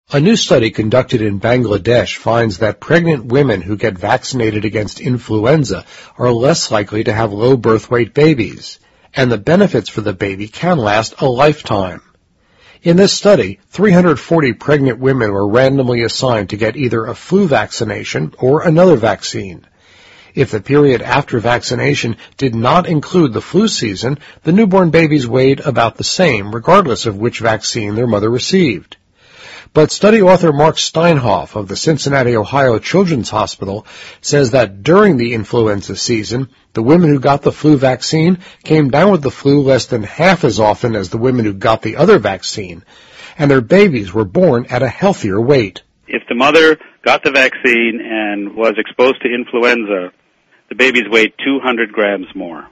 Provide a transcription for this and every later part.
A new study conducted in Bangladesh finds that pregnant women who get vaccinated against influenza are less likely to have low birth weight babies, and the benefits for the baby can last a lifetime. In this study, 340 pregnant women were randomly assigned to get either a flu vaccination or another vaccine. If the period after vaccination did not include the flu season, the newborn babies weighed about the same, regardless of which vaccine their mother received. But study author Mark Steinhoff of the Cincinnati, Ohio Children's Hospital says that during the influenza season, the women who got the flu vaccine came down with the flu less than half as often as the women who got the other vaccine, and their babies were born at a healthier weight. If the mother got the vaccine and was exposed to influenza, the babies weighed 200 grams more,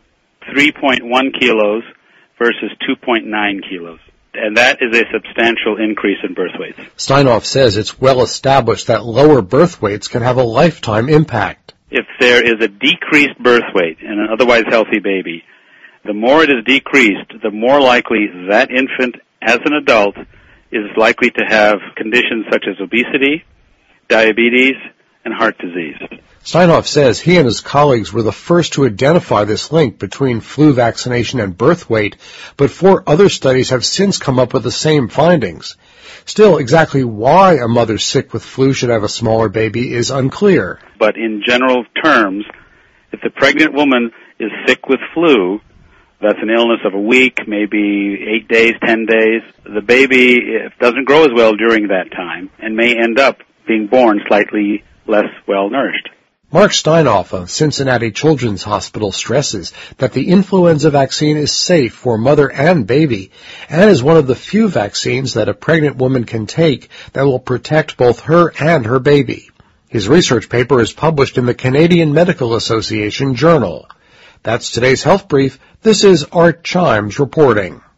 3.1 kilos versus 2.9 kilos. And that is a substantial increase in birth weights. Steinhoff says it's well established that lower birth weights can have a lifetime impact. If there is a decreased birth weight in an otherwise healthy baby, the more it is decreased, the more likely that infant, as an adult, is likely to have conditions such as obesity, diabetes, and heart disease. Steinhoff says he and his colleagues were the first to identify this link between flu vaccination and birth weight, but 4 other studies have since come up with the same findings. Still, exactly why a mother sick with flu should have a smaller baby is unclear. But in general terms, if the pregnant woman is sick with flu, that's an illness of a week, maybe 8 days, 10 days, the baby doesn't grow as well during that time and may end up being born slightly less well-nourished. Mark Steinhoff of Cincinnati Children's Hospital stresses that the influenza vaccine is safe for mother and baby and is one of the few vaccines that a pregnant woman can take that will protect both her and her baby. His research paper is published in the Canadian Medical Association Journal. That's today's Health Brief. This is Art Chimes reporting.